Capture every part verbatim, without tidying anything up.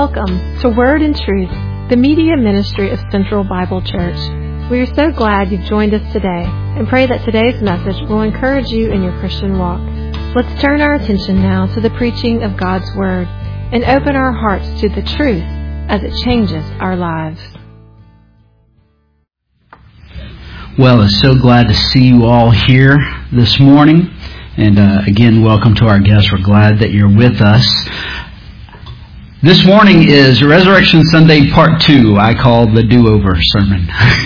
Welcome to Word and Truth, the media ministry of Central Bible Church. We are so glad you've joined us today and pray that today's message will encourage you in your Christian walk. Let's turn our attention now to the preaching of God's Word and open our hearts to the truth as it changes our lives. Well, I'm so glad to see you all here this morning. And uh, again, welcome to our guests. We're glad that you're with us. This morning is Resurrection Sunday Part two, I call the do-over sermon.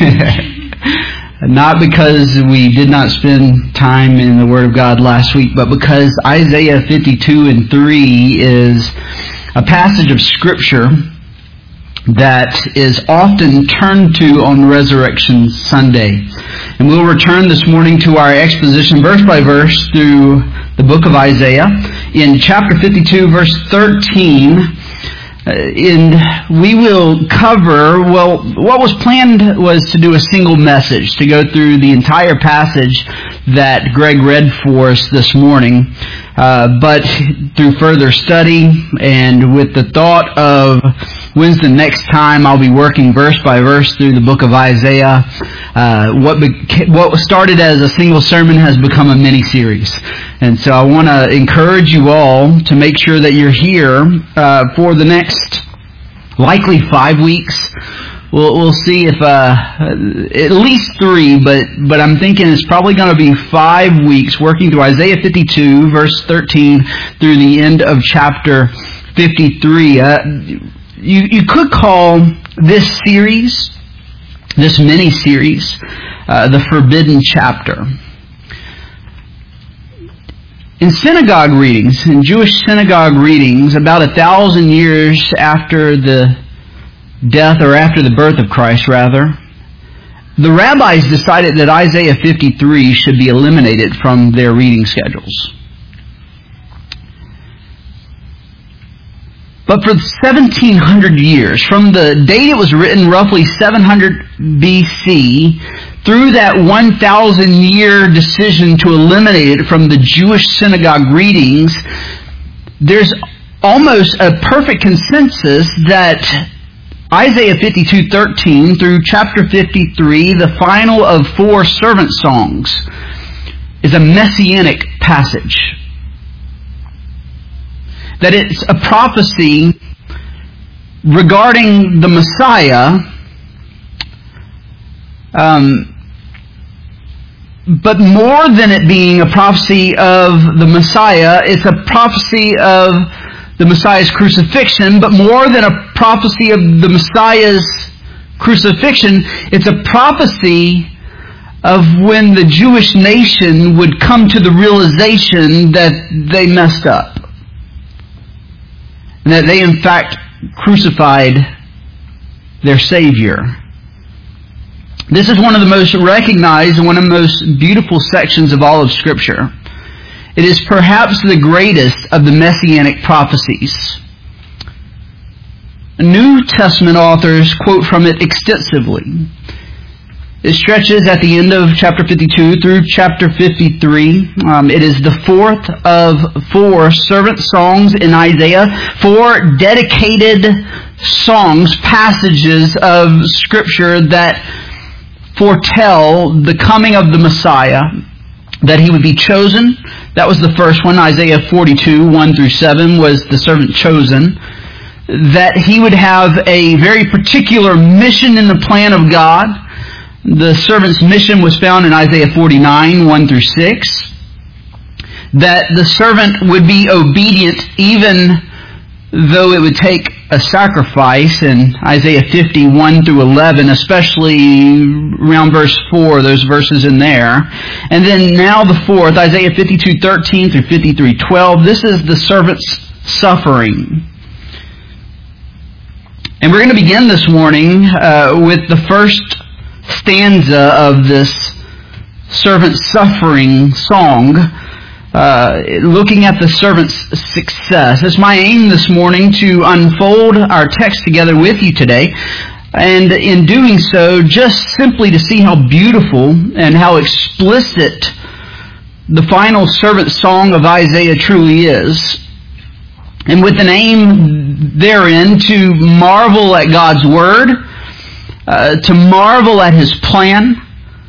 Not because we did not spend time in the Word of God last week, but because Isaiah fifty-two and three is a passage of Scripture that is often turned to on Resurrection Sunday. And we'll return this morning to our exposition verse by verse through the book of Isaiah. In chapter fifty-two, verse thirteen, uh, in, we will cover, well, what was planned was to do a single message, to go through the entire passage that Greg read for us this morning. Uh, but through further study and with the thought of when's the next time I'll be working verse by verse through the book of Isaiah, uh, what beca- what started as a single sermon has become a mini-series. And so I want to encourage you all to make sure that you're here uh, for the next likely five weeks. We'll, we'll see if uh, at least three, but but I'm thinking it's probably going to be five weeks working through Isaiah fifty-two, verse thirteen, through the end of chapter fifty-three. Uh, you you could call this series, this mini-series, uh, the Forbidden Chapter. In synagogue readings, in Jewish synagogue readings, about a thousand years after the death, or after the birth of Christ, rather, the rabbis decided that Isaiah fifty-three should be eliminated from their reading schedules. But for seventeen hundred years, from the date it was written, roughly seven hundred B C, through that one thousand year decision to eliminate it from the Jewish synagogue readings, there's almost a perfect consensus that Isaiah fifty-two thirteen through chapter fifty-three, the final of four servant songs, is a messianic passage. That it's a prophecy regarding the Messiah, um, but more than it being a prophecy of the Messiah, it's a prophecy of the Messiah's crucifixion, but more than a prophecy of the Messiah's crucifixion, it's a prophecy of when the Jewish nation would come to the realization that they messed up. And that they in fact crucified their Savior. This is one of the most recognized and one of the most beautiful sections of all of Scripture. It is perhaps the greatest of the Messianic prophecies. New Testament authors quote from it extensively. It stretches at the end of chapter fifty-two through chapter fifty-three. Um, it is the fourth of four servant songs in Isaiah, four dedicated songs, passages of Scripture that foretell the coming of the Messiah, that He would be chosen. That was the first one. Isaiah forty-two, one through seven was the servant chosen. That He would have a very particular mission in the plan of God. The servant's mission was found in Isaiah forty-nine, one through six. That the servant would be obedient even though it would take a sacrifice in Isaiah fifty, one through eleven, especially around verse four, those verses in there. And then now the fourth, Isaiah fifty-two, thirteen through fifty-three, twelve. This is the servant's suffering. And we're going to begin this morning uh, with the first stanza of this servant's suffering song, uh, looking at the servant's success. It's my aim this morning to unfold our text together with you today, and in doing so, just simply to see how beautiful and how explicit the final servant song of Isaiah truly is. And with an aim therein to marvel at God's Word, uh, to marvel at His plan,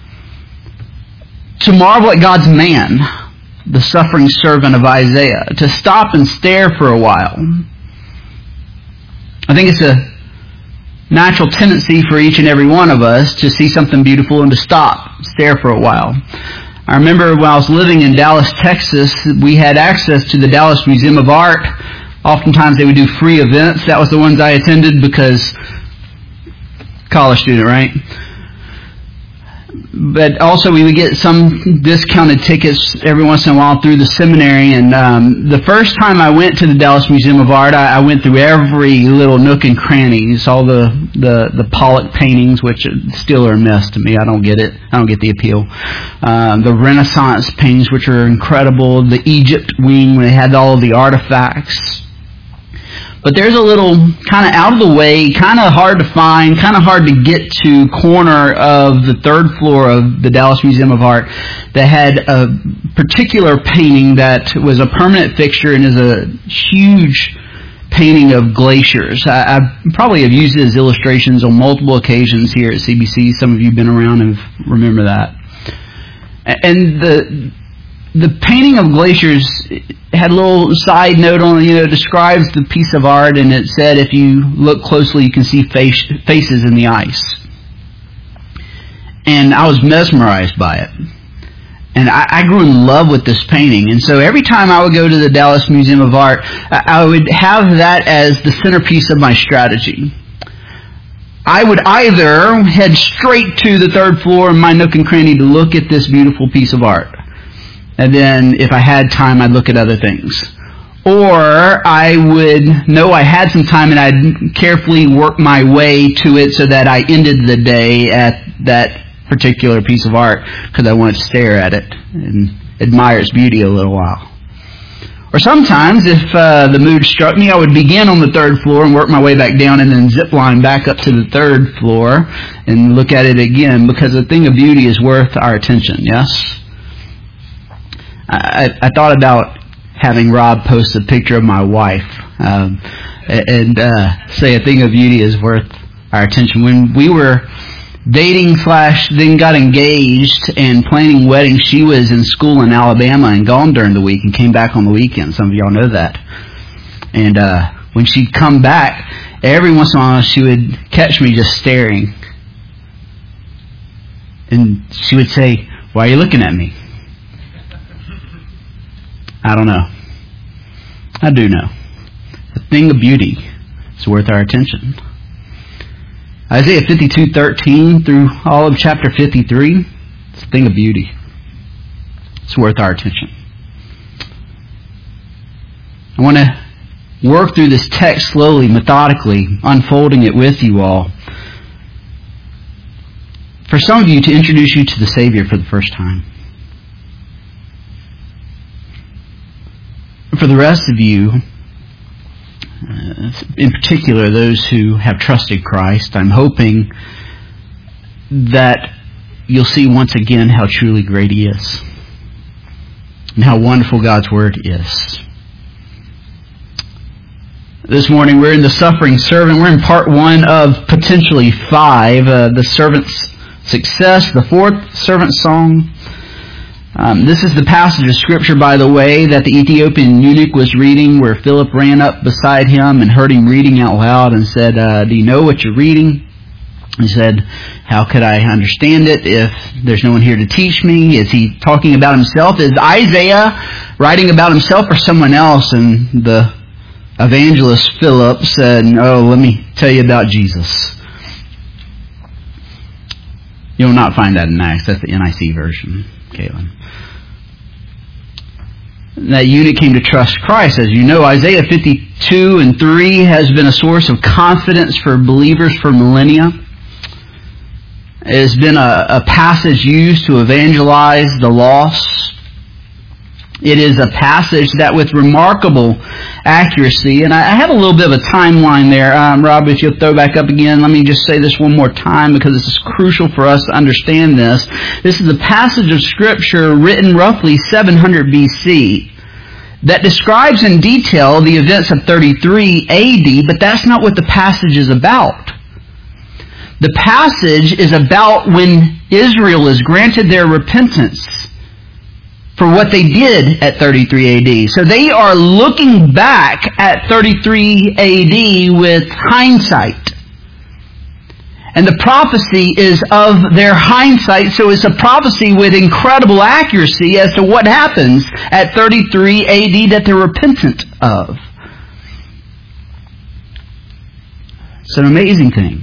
to marvel at God's man, the suffering servant of Isaiah, to stop and stare for a while. I think it's a natural tendency for each and every one of us to see something beautiful and to stop, stare for a while. I remember when I was living in Dallas, Texas, we had access to the Dallas Museum of Art. Oftentimes they would do free events. That was the ones I attended because college student, right? But also we would get some discounted tickets every once in a while through the seminary. And um, the first time I went to the Dallas Museum of Art, I, I went through every little nook and cranny. Saw the, the, the Pollock paintings, which still are a mess to me. I don't get it. I don't get the appeal. Um, the Renaissance paintings, which are incredible. The Egypt wing, where they had all of the artifacts. But there's a little kind of out of the way, kind of hard to find, kind of hard to get to corner of the third floor of the Dallas Museum of Art that had a particular painting that was a permanent fixture and is a huge painting of glaciers. I, I probably have used it as illustrations on multiple occasions here at C B C. Some of you have been around and remember that. And the the painting of glaciers had a little side note on it, you know, describes the piece of art, and it said if you look closely you can see face, faces in the ice. And I was mesmerized by it. And I, I grew in love with this painting. And so every time I would go to the Dallas Museum of Art, I, I would have that as the centerpiece of my strategy. I would either head straight to the third floor in my nook and cranny to look at this beautiful piece of art. And then if I had time, I'd look at other things. Or I would know I had some time and I'd carefully work my way to it so that I ended the day at that particular piece of art because I wanted to stare at it and admire its beauty a little while. Or sometimes, if uh, the mood struck me, I would begin on the third floor and work my way back down and then zip line back up to the third floor and look at it again because a thing of beauty is worth our attention, yes? I, I thought about having Rob post a picture of my wife um, and uh, say a thing of beauty is worth our attention. When we were dating slash then got engaged and planning weddings, she was in school in Alabama and gone during the week and came back on the weekend. Some of y'all know that. And uh, when she'd come back, every once in a while she would catch me just staring. And she would say, "Why are you looking at me?" I don't know. I do know. The thing of beauty is worth our attention. Isaiah fifty-two thirteen through all of chapter fifty-three, it's a thing of beauty. It's worth our attention. I want to work through this text slowly, methodically, unfolding it with you all. For some of you, to introduce you to the Savior for the first time. For the rest of you, uh, in particular those who have trusted Christ, I'm hoping that you'll see once again how truly great He is and how wonderful God's Word is. This morning we're in the suffering servant. We're in part one of potentially five, uh, the servant's success, the fourth servant song. Um, this is the passage of Scripture, by the way, that the Ethiopian eunuch was reading, where Philip ran up beside him and heard him reading out loud and said, uh, do you know what you're reading? He said, how could I understand it if there's no one here to teach me? Is he talking about himself? Is Isaiah writing about himself or someone else? And the evangelist Philip said, oh, let me tell you about Jesus. You'll not find that in Acts. That's the N I C version, Caitlin. That eunuch came to trust Christ. As you know, Isaiah fifty-two and three has been a source of confidence for believers for millennia. It has been a, a passage used to evangelize the lost. It is a passage that with remarkable accuracy, and I have a little bit of a timeline there. Um, Rob, if you'll throw back up again, let me just say this one more time because this is crucial for us to understand this. This is a passage of Scripture written roughly seven hundred B C. that describes in detail the events of thirty-three A D, but that's not what the passage is about. The passage is about when Israel is granted their repentance for what they did at thirty-three A D. So they are looking back at thirty-three A D with hindsight. And the prophecy is of their hindsight, so it's a prophecy with incredible accuracy as to what happens at thirty-three A D that they're repentant of. It's an amazing thing.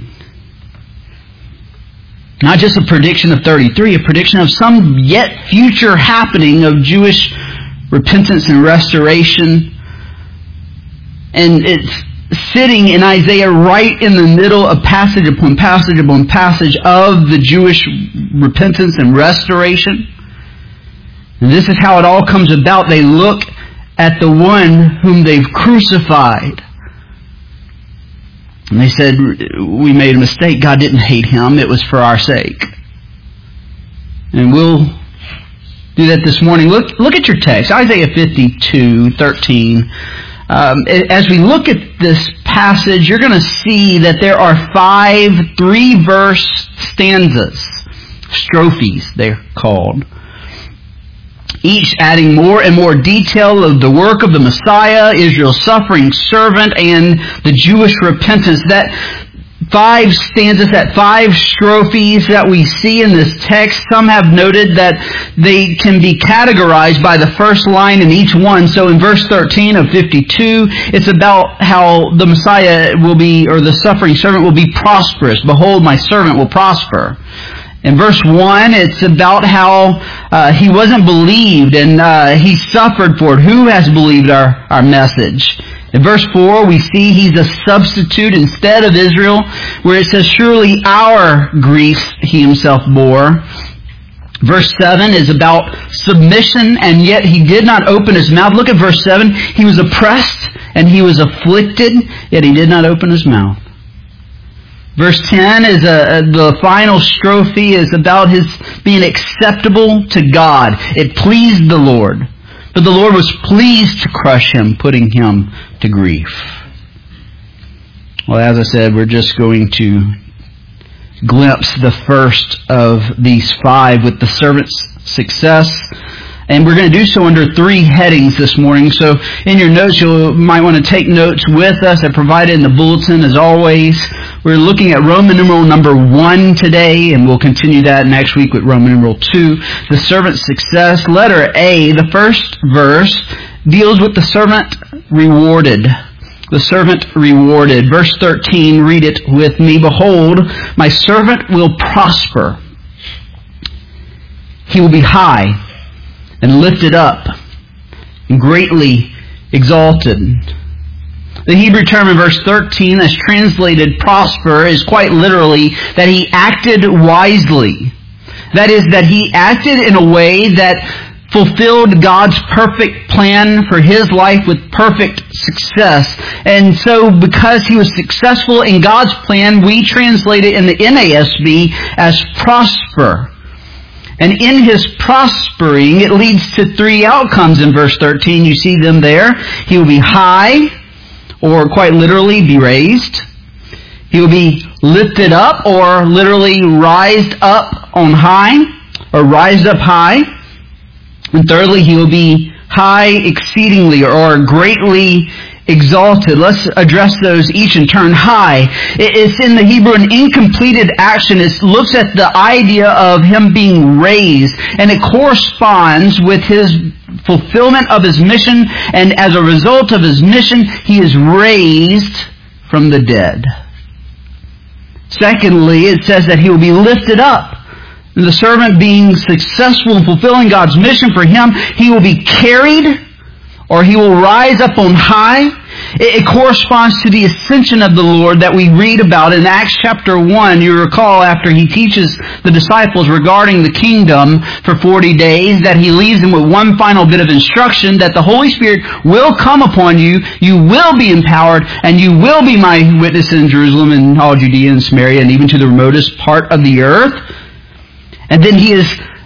Not just a prediction of thirty-three, a prediction of some yet future happening of Jewish repentance and restoration. And it's sitting in Isaiah right in the middle of passage upon passage upon passage of the Jewish repentance and restoration. And this is how it all comes about. They look at the one whom they've crucified. And they said, we made a mistake. God didn't hate him. It was for our sake. And we'll do that this morning. Look, look at your text. Isaiah fifty-two, thirteen. Um, as we look at this passage, you're going to see that there are five three-verse stanzas. Strophes, they're called. Each adding more and more detail of the work of the Messiah, Israel's suffering servant, and the Jewish repentance. That five stanzas, that five strophes that we see in this text, some have noted that they can be categorized by the first line in each one. So in verse thirteen of fifty-two, it's about how the Messiah will be, or the suffering servant will be prosperous. Behold, my servant will prosper. In verse one, it's about how uh, he wasn't believed and uh, he suffered for it. Who has believed our, our message? In verse four, we see he's a substitute instead of Israel, where it says, surely our griefs he himself bore. Verse seven is about submission, and yet he did not open his mouth. Look at verse seven. He was oppressed and he was afflicted, yet he did not open his mouth. Verse ten is a, a, the final strophe is about his being acceptable to God. It pleased the Lord. But the Lord was pleased to crush him, putting him to grief. Well, as I said, we're just going to glimpse the first of these five with the servant's success. And we're going to do so under three headings this morning. So in your notes, you might want to take notes with us. I provided in the bulletin as always. We're looking at Roman numeral number one today, and we'll continue that next week with Roman numeral two. The servant's success. Letter A, the first verse, deals with the servant rewarded. The servant rewarded. Verse thirteen, read it with me. Behold, my servant will prosper. He will be high and lifted up and greatly exalted. The Hebrew term in verse thirteen that's translated prosper is quite literally that he acted wisely. That is, that he acted in a way that fulfilled God's perfect plan for his life with perfect success. And so because he was successful in God's plan, we translate it in the N A S B as prosper. And in his prospering, it leads to three outcomes in verse thirteen. You see them there. He will be high, or quite literally, be raised. He will be lifted up, or literally rised up on high, or rised up high. And thirdly, he will be high exceedingly, or greatly exalted. Let's address those each in turn. High. It's in the Hebrew an incompleted action. It looks at the idea of him being raised, and it corresponds with his fulfillment of his mission, and as a result of his mission, he is raised from the dead. Secondly, it says that he will be lifted up. The servant being successful in fulfilling God's mission for him, he will be carried, or he will rise up on high. It, it corresponds to the ascension of the Lord that we read about in Acts chapter one. You recall after he teaches the disciples regarding the kingdom for forty days, that he leaves them with one final bit of instruction, that the Holy Spirit will come upon you, you will be empowered, and you will be my witnesses in Jerusalem and all Judea and Samaria and even to the remotest part of the earth. And then he is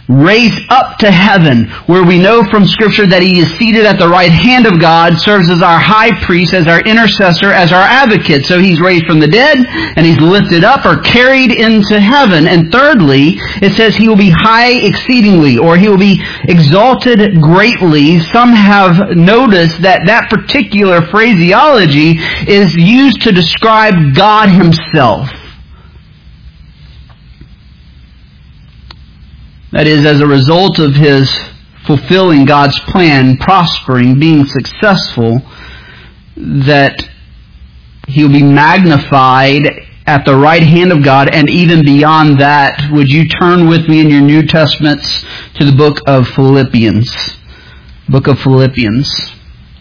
raised up to heaven, where we know from Scripture that He is seated at the right hand of God, serves as our high priest, as our intercessor, as our advocate. So He's raised from the dead, and He's lifted up or carried into heaven. And thirdly, it says He will be high exceedingly, or He will be exalted greatly. Some have noticed that that particular phraseology is used to describe God Himself. That is, as a result of His fulfilling God's plan, prospering, being successful, that He will be magnified at the right hand of God, and even beyond that. Would you turn with me in your New Testaments to the book of Philippians? Book of Philippians.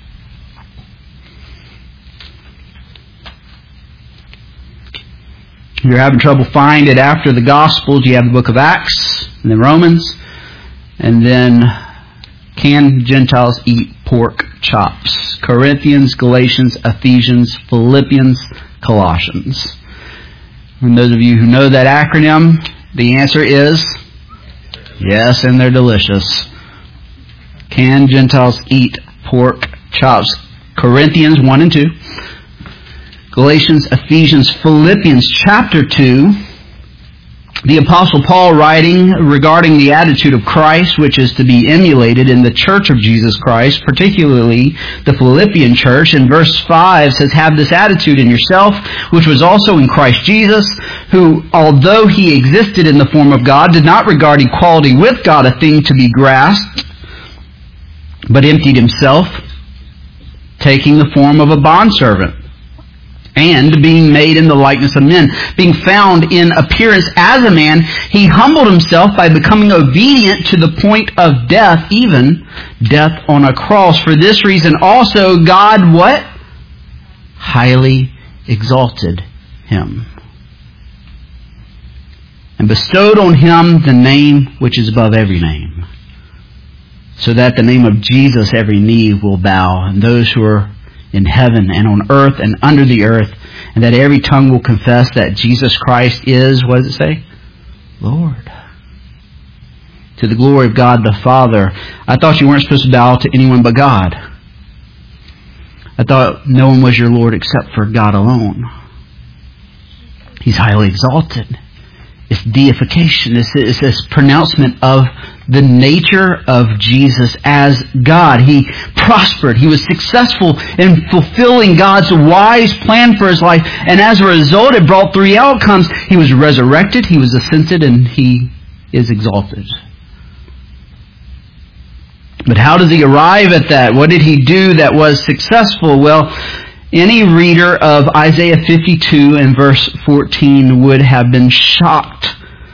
If you're having trouble finding it after the Gospels, you have the book of Acts, and then Romans, and then can Gentiles eat pork chops? Corinthians, Galatians, Ephesians, Philippians, Colossians. And those of you who know that acronym, the answer is yes, and they're delicious. Can Gentiles eat pork chops? Corinthians one and two. Galatians, Ephesians, Philippians chapter two. The Apostle Paul writing regarding the attitude of Christ, which is to be emulated in the church of Jesus Christ, particularly the Philippian church. In verse five says, "Have this attitude in yourself, which was also in Christ Jesus, who, although He existed in the form of God, did not regard equality with God a thing to be grasped, but emptied Himself, taking the form of a bondservant, and being made in the likeness of men. Being found in appearance as a man, He humbled Himself by becoming obedient to the point of death, even death on a cross. For this reason also God," what? "Highly exalted Him, and bestowed on Him the name which is above every name, so that the name of Jesus every knee will bow, and those who are in heaven and on earth and under the earth, and that every tongue will confess that Jesus Christ is," what does it say? "Lord." To the glory of God the Father. I thought you weren't supposed to bow to anyone but God. I thought no one was your Lord except for God alone. He's highly exalted. It's deification. It's, it's this pronouncement of the nature of Jesus as God. He prospered. He was successful in fulfilling God's wise plan for His life. And as a result, it brought three outcomes. He was resurrected, He was ascended, and He is exalted. But how does He arrive at that? What did He do that was successful? Well, any reader of Isaiah fifty-two and verse fourteen would have been shocked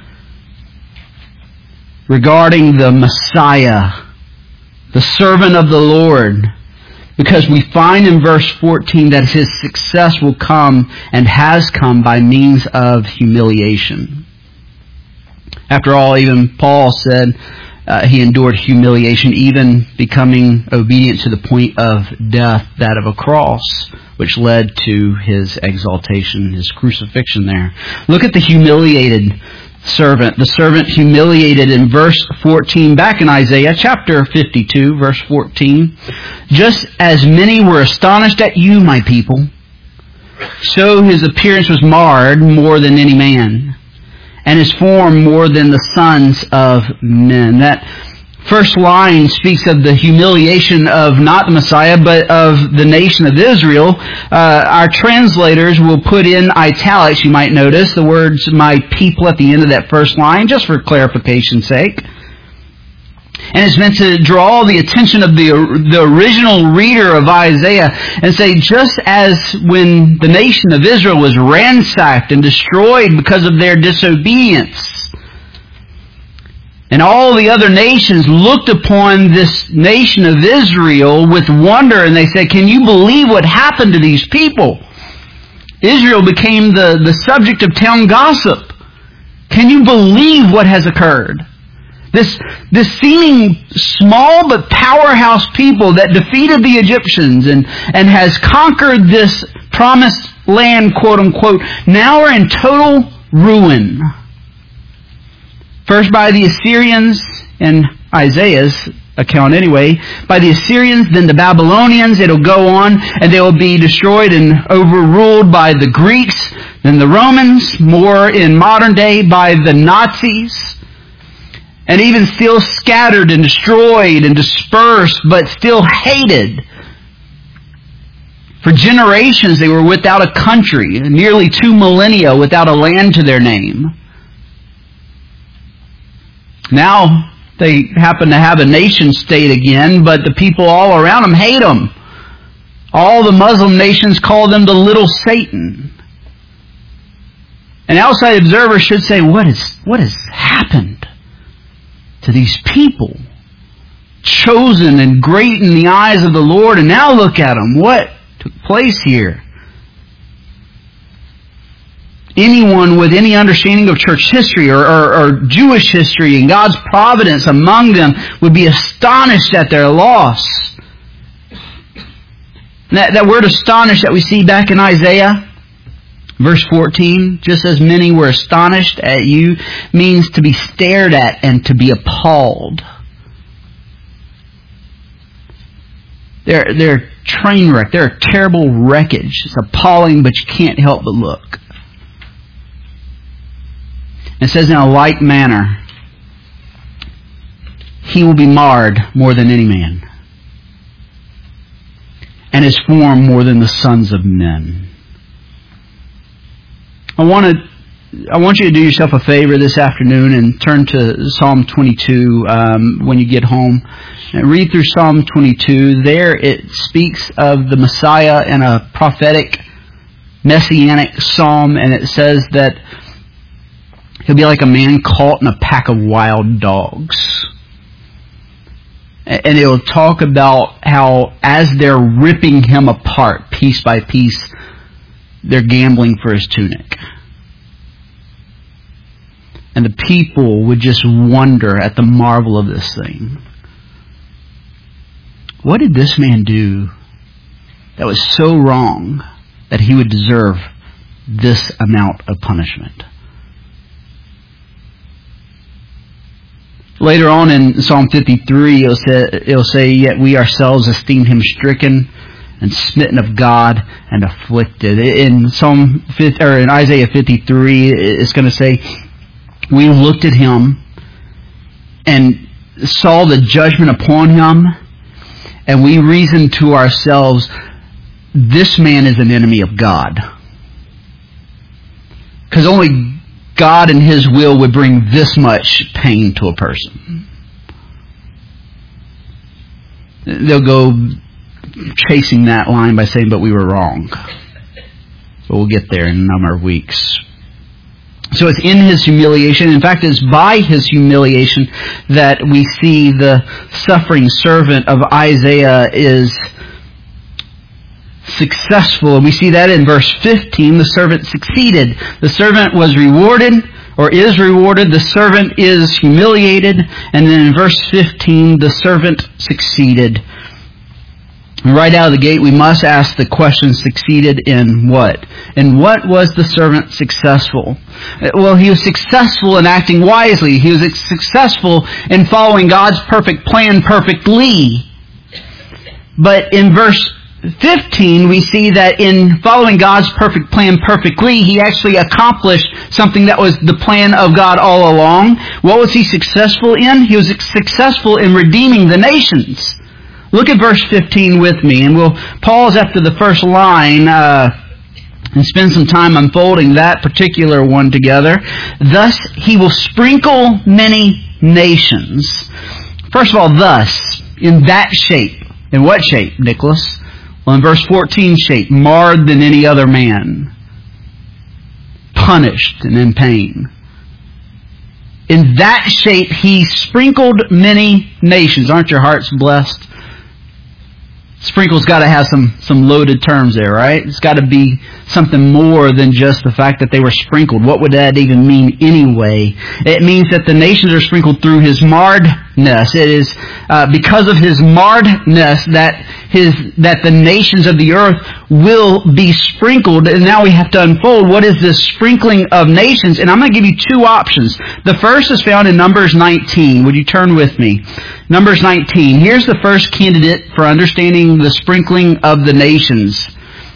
regarding the Messiah, the servant of the Lord, because we find in verse fourteen that His success will come and has come by means of humiliation. After all, even Paul said uh, He endured humiliation, even becoming obedient to the point of death, that of a cross, which led to His exaltation, His crucifixion there. Look at the humiliated servant. The servant humiliated in verse fourteen, back in Isaiah chapter fifty-two, verse fourteen. "Just as many were astonished at you, my people, so His appearance was marred more than any man, and His form more than the sons of men." That first line speaks of the humiliation of not the Messiah, but of the nation of Israel. Uh, our translators will put in italics, you might notice, the words "my people" at the end of that first line, just for clarification's sake. And it's meant to draw the attention of the, the original reader of Isaiah and say, just as when the nation of Israel was ransacked and destroyed because of their disobedience, and all the other nations looked upon this nation of Israel with wonder, and they said, "Can you believe what happened to these people?" Israel became the, the subject of town gossip. Can you believe what has occurred? This, this seeming small but powerhouse people that defeated the Egyptians and, and has conquered this promised land, quote unquote, now are in total ruin. First by the Assyrians, in Isaiah's account anyway, by the Assyrians, then the Babylonians, it'll go on, and they will be destroyed and overruled by the Greeks, then the Romans, more in modern day by the Nazis, and even still scattered and destroyed and dispersed, but still hated. For generations they were without a country, nearly two millennia without a land to their name. Now they happen to have a nation state again, but the people all around them hate them. All the Muslim nations call them the little Satan. An outside observer should say, what is, what has happened to these people? Chosen and great in the eyes of the Lord, and now look at them. What took place here? Anyone with any understanding of church history or, or, or Jewish history and God's providence among them would be astonished at their loss. That, that word astonished that we see back in Isaiah, verse fourteen, just as many were astonished at you, means to be stared at and to be appalled. They're, they're train wreck. They're a terrible wreckage. It's appalling, but you can't help but look. It says in a like manner, he will be marred more than any man, and his form more than the sons of men. I want to, I want you to do yourself a favor this afternoon and turn to Psalm twenty-two um, when you get home. And read through Psalm twenty-two. There it speaks of the Messiah in a prophetic, messianic psalm, and it says that he'll be like a man caught in a pack of wild dogs. And it'll talk about how as they're ripping him apart piece by piece, they're gambling for his tunic. And the people would just wonder at the marvel of this thing. What did this man do that was so wrong that he would deserve this amount of punishment? Later on in Psalm fifty-three, it'll say, it'll say, yet we ourselves esteemed him stricken and smitten of God and afflicted. In Psalm or in Isaiah fifty-three, it's going to say, we looked at him and saw the judgment upon him, and we reasoned to ourselves, this man is an enemy of God. Because only God and His will would bring this much pain to a person. They'll go chasing that line by saying, but we were wrong. But we'll get there in a number of weeks. So it's in His humiliation. In fact, it's by His humiliation that we see the suffering servant of Isaiah is successful. And we see that in verse fifteen. The servant succeeded. The servant was rewarded, or is rewarded. The servant is humiliated. And then in verse fifteen, the servant succeeded. And right out of the gate, we must ask the question, succeeded in what? In what was the servant successful? Well, he was successful in acting wisely. He was successful in following God's perfect plan perfectly. But in verse fifteen, we see that in following God's perfect plan perfectly, he actually accomplished something that was the plan of God all along. What was he successful in? He was successful in redeeming the nations. Look at verse fifteen with me, and we'll pause after the first line uh, and spend some time unfolding that particular one together. Thus he will sprinkle many nations. First of all, thus, in that shape. In what shape, Nicholas? Well, in verse fourteen shape, marred than any other man, punished and in pain. In that shape, he sprinkled many nations. Aren't your hearts blessed? Sprinkle's got to have some, some loaded terms there, right? It's got to be something more than just the fact that they were sprinkled. What would that even mean anyway? It means that the nations are sprinkled through His marred marredness. It is uh, because of his marredness that his that the nations of the earth will be sprinkled. And now we have to unfold what is this sprinkling of nations. And I'm going to give you two options. The first is found in Numbers nineteen. Would you turn with me? Numbers nineteen. Here's the first candidate for understanding the sprinkling of the nations.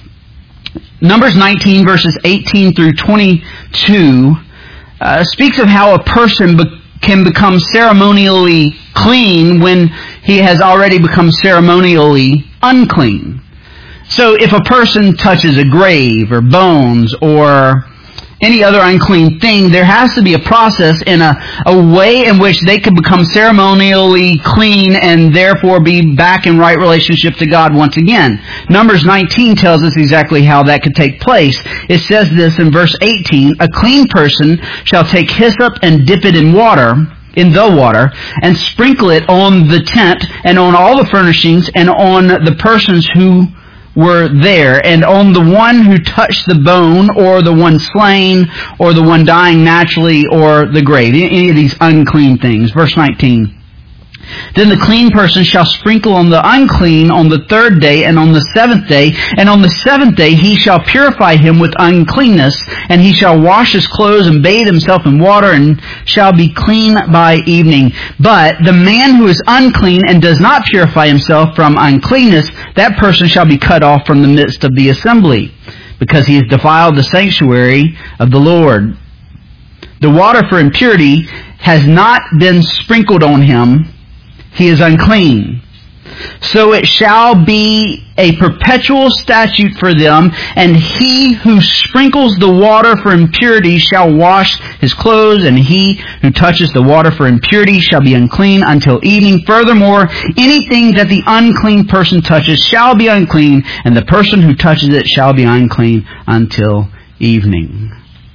Numbers nineteen, verses eighteen through twenty-two, uh, speaks of how a person be- can become ceremonially clean when he has already become ceremonially unclean. So if a person touches a grave or bones or any other unclean thing, there has to be a process and a, a way in which they can become ceremonially clean and therefore be back in right relationship to God once again. Numbers nineteen tells us exactly how that could take place. It says this in verse eighteen, "A clean person shall take hyssop and dip it in water, in the water, and sprinkle it on the tent and on all the furnishings and on the persons who were there, and on the one who touched the bone, or the one slain, or the one dying naturally, or the grave." Any of these unclean things. Verse nineteen. "Then the clean person shall sprinkle on the unclean on the third day and on the seventh day, and on the seventh day he shall purify him with uncleanness, and he shall wash his clothes and bathe himself in water, and shall be clean by evening. But the man who is unclean and does not purify himself from uncleanness, that person shall be cut off from the midst of the assembly, because he has defiled the sanctuary of the Lord. The water for impurity has not been sprinkled on him. He is unclean. So it shall be a perpetual statute for them, and he who sprinkles the water for impurity shall wash his clothes, and he who touches the water for impurity shall be unclean until evening. Furthermore, anything that the unclean person touches shall be unclean, and the person who touches it shall be unclean until evening."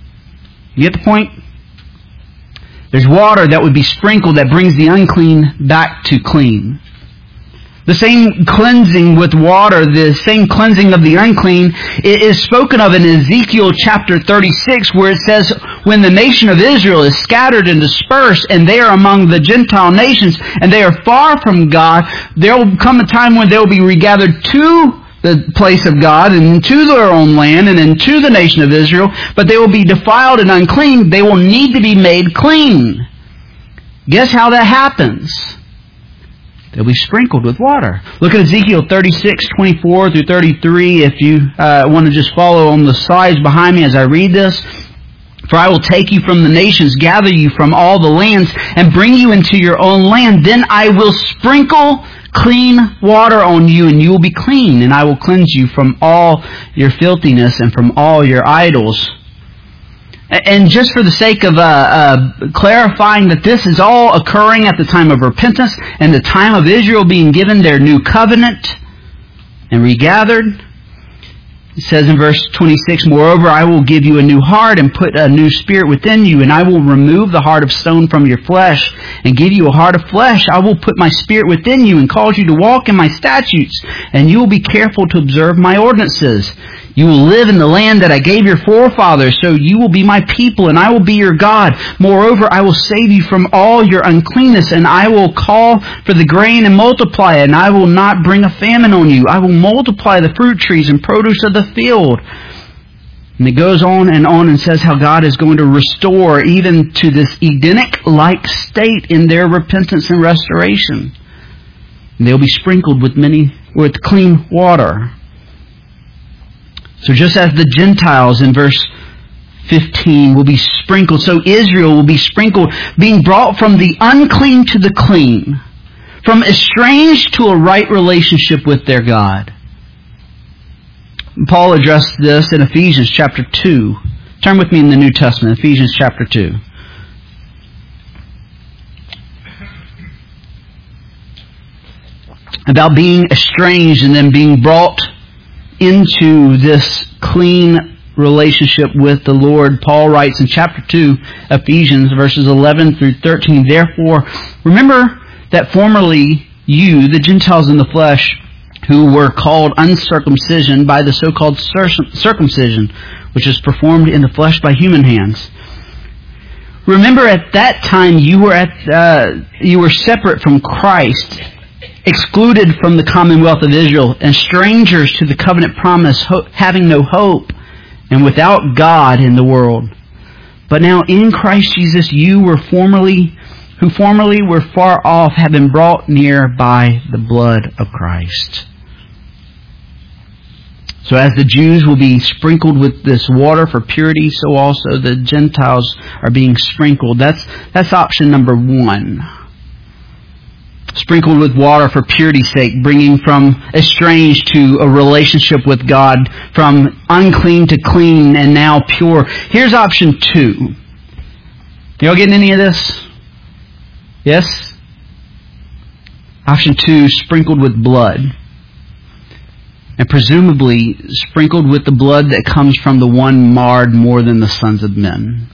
You get the point? There's water that would be sprinkled that brings the unclean back to clean. The same cleansing with water, the same cleansing of the unclean, is spoken of in Ezekiel chapter thirty-six, where it says, "When the nation of Israel is scattered and dispersed, and they are among the Gentile nations, and they are far from God, there will come a time when they will be regathered to the place of God, and into their own land, and into the nation of Israel, but they will be defiled and unclean. They will need to be made clean." Guess how that happens? They'll be sprinkled with water. Look at Ezekiel thirty-six, twenty-four through thirty-three, if you uh, want to just follow on the slides behind me as I read this. "For I will take you from the nations, gather you from all the lands, and bring you into your own land. Then I will sprinkle clean water on you, and you will be clean, and I will cleanse you from all your filthiness and from all your idols." And just for the sake of uh, uh, clarifying that this is all occurring at the time of repentance and the time of Israel being given their new covenant and regathered, it says in verse twenty-six, "Moreover, I will give you a new heart and put a new spirit within you, and I will remove the heart of stone from your flesh and give you a heart of flesh. I will put my spirit within you and cause you to walk in my statutes, and you will be careful to observe my ordinances. You will live in the land that I gave your forefathers, so you will be my people, and I will be your God. Moreover, I will save you from all your uncleanness, and I will call for the grain and multiply it, and I will not bring a famine on you. I will multiply the fruit trees and produce of the field." And it goes on and on and says how God is going to restore even to this Edenic-like state in their repentance and restoration. And they'll be sprinkled with many with clean water. So just as the Gentiles in verse fifteen will be sprinkled, so Israel will be sprinkled, being brought from the unclean to the clean, from estranged to a right relationship with their God. Paul addressed this in Ephesians chapter two. Turn with me in the New Testament, Ephesians chapter two. About being estranged and then being brought into this clean relationship with the Lord. Paul writes in chapter two, Ephesians, verses eleven through thirteen, "Therefore, remember that formerly you, the Gentiles in the flesh, who were called uncircumcision by the so-called circumcision, which is performed in the flesh by human hands. Remember, at that time you were at uh, you were separate from Christ, excluded from the commonwealth of Israel, and strangers to the covenant promise, ho- having no hope, and without God in the world. But now in Christ Jesus, you were formerly, who formerly were far off, have been brought near by the blood of Christ. So as the Jews will be sprinkled with this water for purity, so also the Gentiles are being sprinkled. That's that's option number one. Sprinkled with water for purity's sake, bringing from estranged to a relationship with God, from unclean to clean and now pure. Here's option two. Y'all getting any of this? Yes? Option two, sprinkled with blood. And presumably sprinkled with the blood that comes from the one marred more than the sons of men.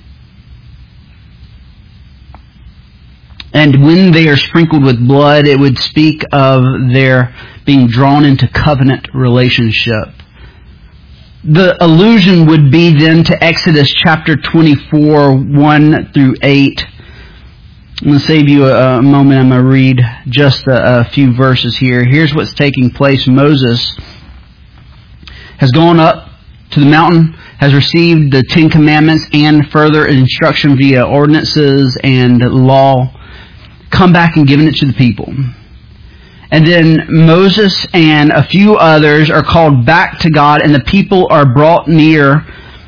And when they are sprinkled with blood, it would speak of their being drawn into covenant relationship. The allusion would be then to Exodus chapter twenty-four, one through eight. I'm going to save you a, a moment. I'm going to read just a, a few verses here. Here's what's taking place. Moses has gone up to the mountain, has received the Ten Commandments and further instruction via ordinances and law, come back and given it to the people. And then Moses and a few others are called back to God, and the people are brought near,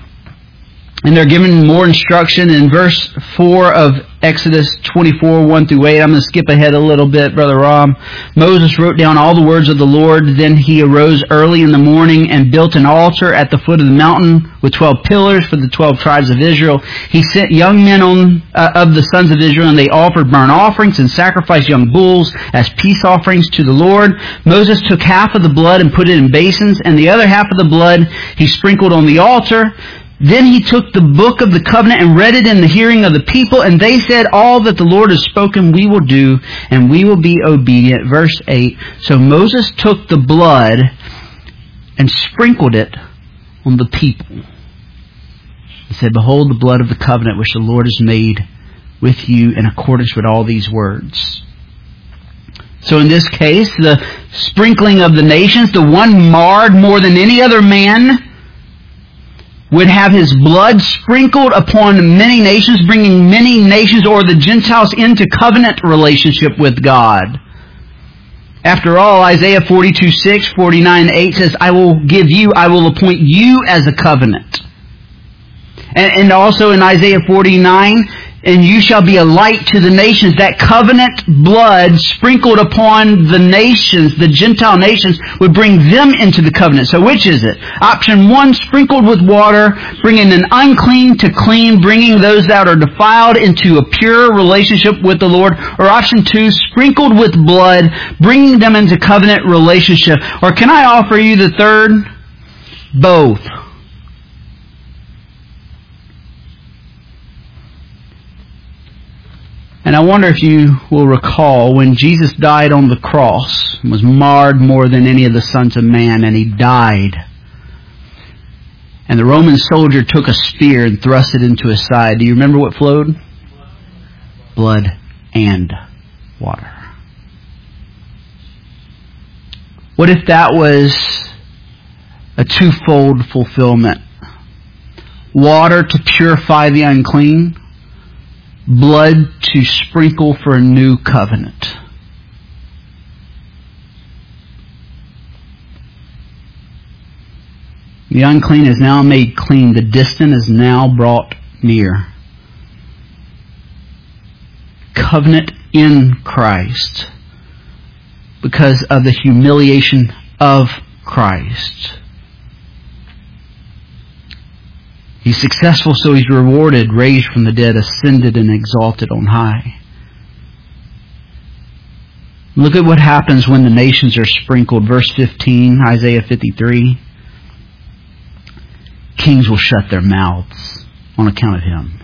and they're given more instruction. In verse four of Exodus twenty-four, one through eight, I'm going to skip ahead a little bit, Brother Rob. Moses wrote down all the words of the Lord. Then he arose early in the morning and built an altar at the foot of the mountain with twelve pillars for the twelve tribes of Israel. He sent young men on uh, of the sons of Israel, and they offered burnt offerings and sacrificed young bulls as peace offerings to the Lord. Moses took half of the blood and put it in basins, and the other half of the blood he sprinkled on the altar. Then he took the book of the covenant and read it in the hearing of the people, and they said, all that the Lord has spoken we will do, and we will be obedient. Verse eight, so Moses took the blood and sprinkled it on the people. He said, behold the blood of the covenant which the Lord has made with you in accordance with all these words. So in this case, the sprinkling of the nations, the one marred more than any other man, would have his blood sprinkled upon many nations, bringing many nations or the Gentiles into covenant relationship with God. After all, Isaiah forty-two six, forty-nine eight says, I will give you, I will appoint you as a covenant. And, and also in Isaiah forty-nine, and you shall be a light to the nations. That covenant blood sprinkled upon the nations, the Gentile nations, would bring them into the covenant. So which is it? Option one, sprinkled with water, bringing an unclean to clean, bringing those that are defiled into a pure relationship with the Lord. Or option two, sprinkled with blood, bringing them into covenant relationship. Or can I offer you the third? Both. And I wonder if you will recall when Jesus died on the cross, was marred more than any of the sons of man, and he died. And the Roman soldier took a spear and thrust it into his side. Do you remember what flowed? Blood and water. What if that was a twofold fulfillment? Water to purify the unclean, blood to sprinkle for a new covenant. The unclean is now made clean. The distant is now brought near. Covenant in Christ because of the humiliation of Christ. He's successful, so he's rewarded, raised from the dead, ascended and exalted on high. Look at what happens when the nations are sprinkled. Verse fifteen, Isaiah fifty-three. Kings will shut their mouths on account of him.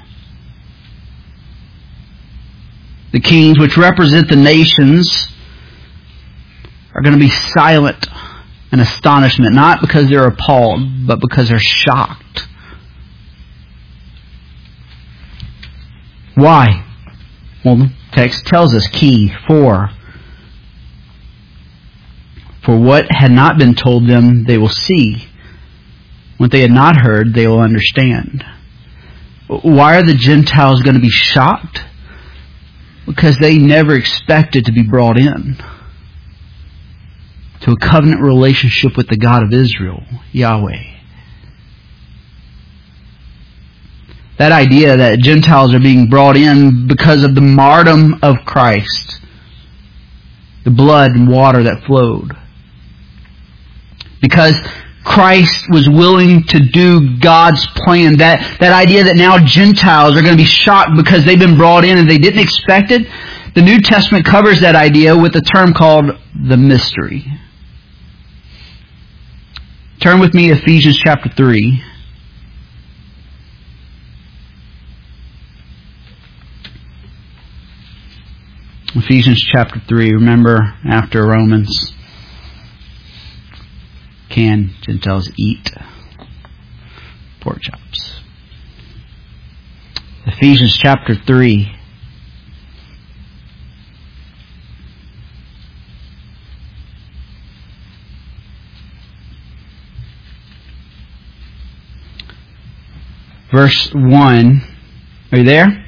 The kings, which represent the nations, are going to be silent in astonishment, not because they're appalled, but because they're shocked. Why? Well, the text tells us, key, for. For what had not been told them, they will see. What they had not heard, they will understand. Why are the Gentiles going to be shocked? Because they never expected to be brought in to a covenant relationship with the God of Israel, Yahweh. That idea that Gentiles are being brought in because of the martyrdom of Christ, the blood and water that flowed. Because Christ was willing to do God's plan. That, that idea that now Gentiles are going to be shocked because they've been brought in and they didn't expect it. The New Testament covers that idea with a term called the mystery. Turn with me to Ephesians chapter three. Ephesians chapter three. Remember, after Romans, can Gentiles eat pork chops? Ephesians chapter three. Verse one. Are you there?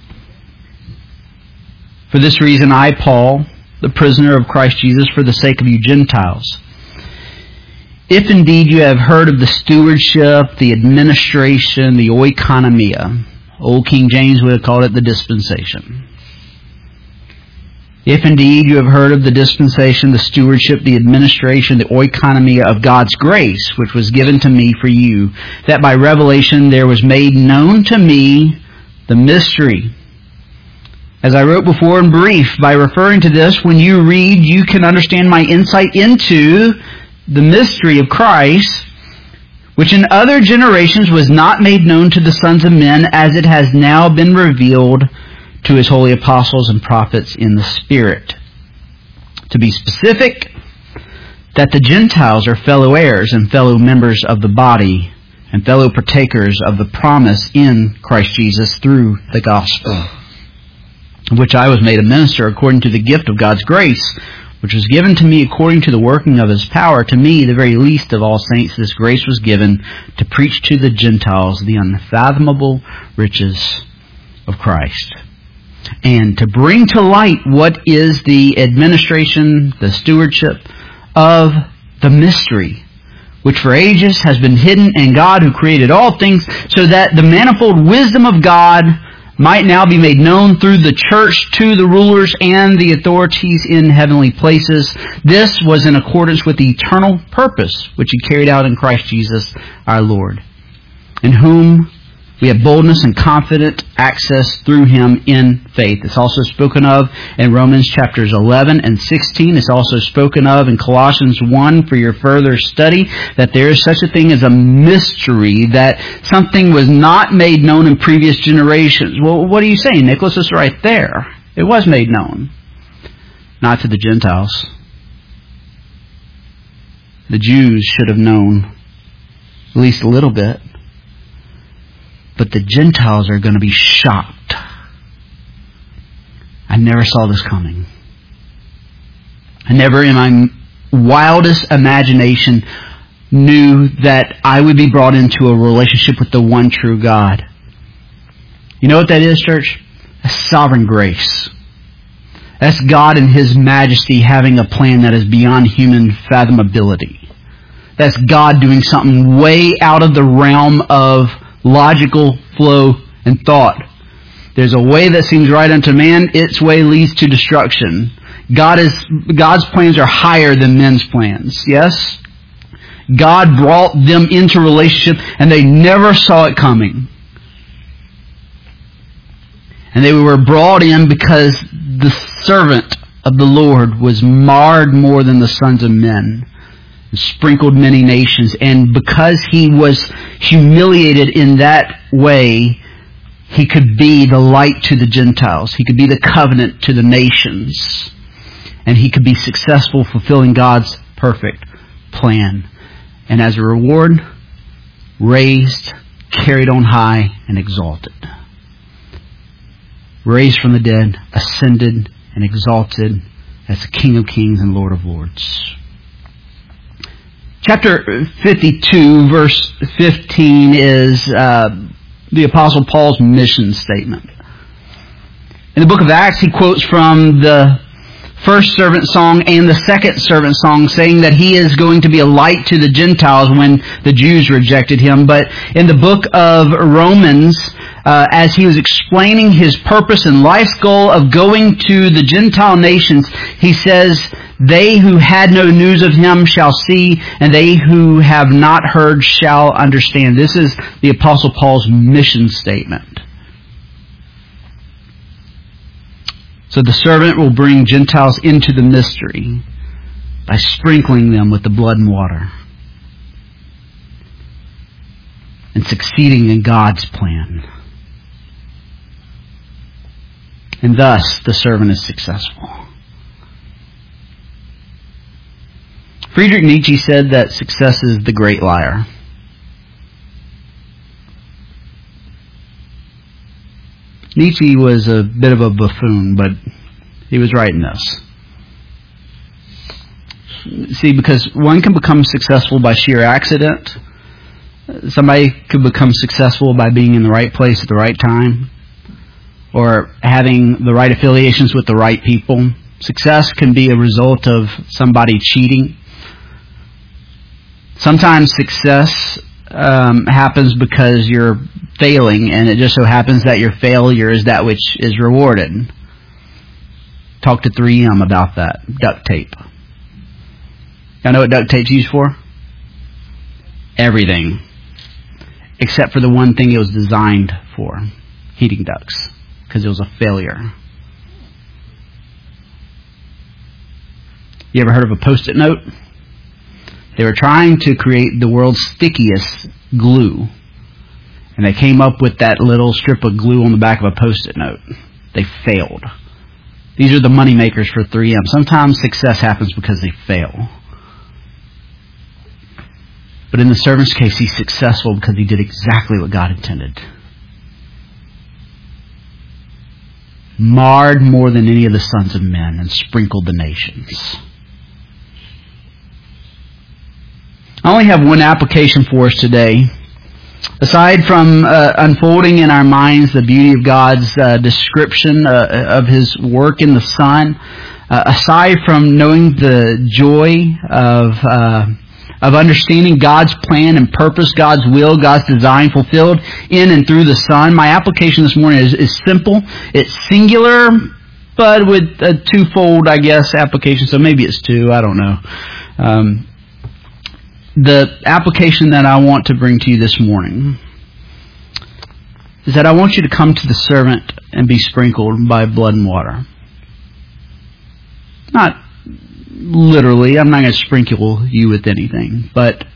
For this reason, I, Paul, the prisoner of Christ Jesus, for the sake of you Gentiles, if indeed you have heard of the stewardship, the administration, the oikonomia, Old King James would have called it the dispensation. If indeed you have heard of the dispensation, the stewardship, the administration, the oikonomia of God's grace, which was given to me for you, that by revelation there was made known to me the mystery. As I wrote before in brief, by referring to this, when you read, you can understand my insight into the mystery of Christ, which in other generations was not made known to the sons of men, as it has now been revealed to His holy apostles and prophets in the Spirit. To be specific, that the Gentiles are fellow heirs and fellow members of the body and fellow partakers of the promise in Christ Jesus through the gospel, of which I was made a minister according to the gift of God's grace, which was given to me according to the working of His power. To me, the very least of all saints, this grace was given to preach to the Gentiles the unfathomable riches of Christ, and to bring to light what is the administration, the stewardship of the mystery, which for ages has been hidden in God who created all things, so that the manifold wisdom of God might now be made known through the church to the rulers and the authorities in heavenly places. This was in accordance with the eternal purpose which He carried out in Christ Jesus our Lord, in whom we have boldness and confident access through Him in faith. It's also spoken of in Romans chapters eleven and sixteen. It's also spoken of in Colossians one for your further study, that there is such a thing as a mystery, that something was not made known in previous generations. Well, what are you saying, Nicholas? It's right there. It was made known. Not to the Gentiles. The Jews should have known at least a little bit. But the Gentiles are going to be shocked. I never saw this coming. I never in my wildest imagination knew that I would be brought into a relationship with the one true God. You know what that is, church? That's sovereign grace. That's God in His majesty having a plan that is beyond human fathomability. That's God doing something way out of the realm of logical flow and thought. There's a way that seems right unto man, its way leads to destruction. God is God's plans are higher than men's plans. Yes? God brought them into relationship and they never saw it coming. And they were brought in because the servant of the Lord was marred more than the sons of men, sprinkled many nations, and because He was humiliated in that way, He could be the light to the Gentiles. He could be the covenant to the nations. And He could be successful fulfilling God's perfect plan. And as a reward, raised, carried on high, and exalted. raised from the dead, ascended and exalted as the King of Kings and Lord of Lords. Chapter fifty-two, verse fifteen is uh, the Apostle Paul's mission statement. In the book of Acts, he quotes from the first servant song and the second servant song, saying that he is going to be a light to the Gentiles when the Jews rejected him. But in the book of Romans, uh, as he was explaining his purpose and life's goal of going to the Gentile nations, he says, "They who had no news of him shall see, and they who have not heard shall understand." This is the Apostle Paul's mission statement. So the servant will bring Gentiles into the mystery by sprinkling them with the blood and water and succeeding in God's plan. And thus the servant is successful. Friedrich Nietzsche said that success is the great liar. Nietzsche was a bit of a buffoon, but he was right in this. See, because one can become successful by sheer accident. Somebody could become successful by being in the right place at the right time, or having the right affiliations with the right people. Success can be a result of somebody cheating. Sometimes success um, happens because you're failing, and it just so happens that your failure is that which is rewarded. Talk to three M about that. Duct tape. Y'all know what duct tape's used for? Everything. Except for the one thing it was designed for. Heating ducts. Because it was a failure. You ever heard of a Post-it note? They were trying to create the world's stickiest glue. And they came up with that little strip of glue on the back of a Post-it note. They failed. These are the money makers for three M. Sometimes success happens because they fail. But in the servant's case, he's successful because he did exactly what God intended. Marred more than any of the sons of men and sprinkled the nations. I only have one application for us today. Aside from uh, unfolding in our minds the beauty of God's uh, description uh, of His work in the Son, uh, aside from knowing the joy of uh, of understanding God's plan and purpose, God's will, God's design fulfilled in and through the Son, my application this morning is, is simple. It's singular, but with a twofold, I guess, application. So maybe it's two. I don't know. Um, The application that I want to bring to you this morning is that I want you to come to the servant and be sprinkled by blood and water. Not literally, I'm not going to sprinkle you with anything, but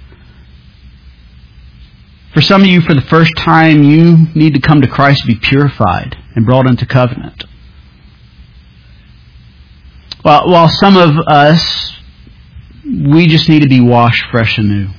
for some of you, for the first time, you need to come to Christ to be purified and brought into covenant. While, while some of us, we just need to be washed fresh and new.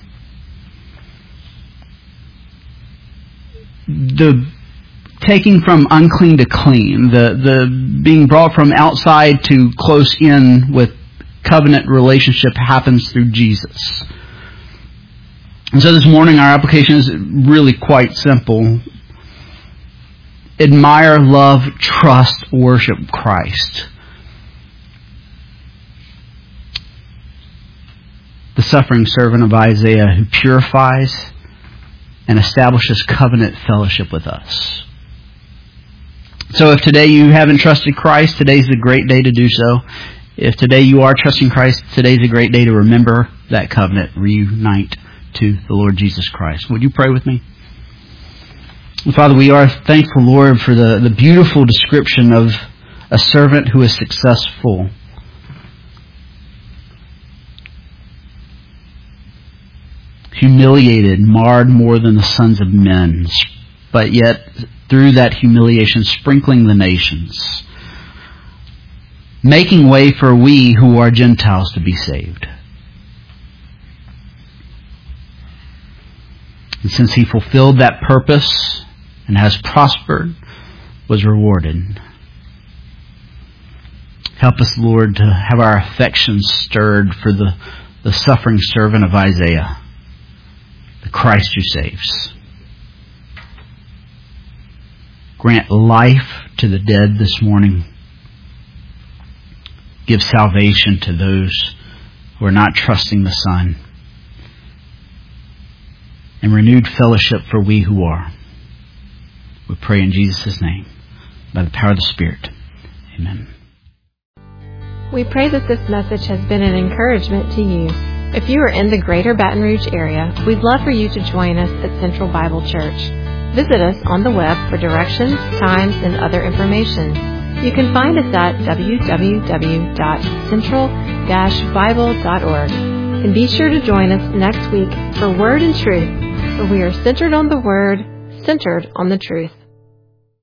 The taking from unclean to clean, the, the being brought from outside to close in with covenant relationship happens through Jesus. And so this morning our application is really quite simple. Admire, love, trust, worship Christ. The suffering servant of Isaiah who purifies and establishes covenant fellowship with us. So if today you haven't trusted Christ, today's a great day to do so. If today you are trusting Christ, today's a great day to remember that covenant, reunite to the Lord Jesus Christ. Would you pray with me? Father, we are thankful, Lord, for the, the beautiful description of a servant who is successful. Humiliated, marred more than the sons of men, but yet through that humiliation sprinkling the nations, making way for we who are Gentiles to be saved. And since he fulfilled that purpose and has prospered, was rewarded. Help us, Lord, to have our affections stirred for the, the suffering servant of Isaiah, the Christ who saves. Grant life to the dead this morning. Give salvation to those who are not trusting the Son. And renewed fellowship for we who are. We pray in Jesus' name, by the power of the Spirit. Amen. We pray that this message has been an encouragement to you. If you are in the greater Baton Rouge area, we'd love for you to join us at Central Bible Church. Visit us on the web for directions, times, and other information. You can find us at w w w dot central dash bible dot org. And be sure to join us next week for Word and Truth, where we are centered on the Word, centered on the truth.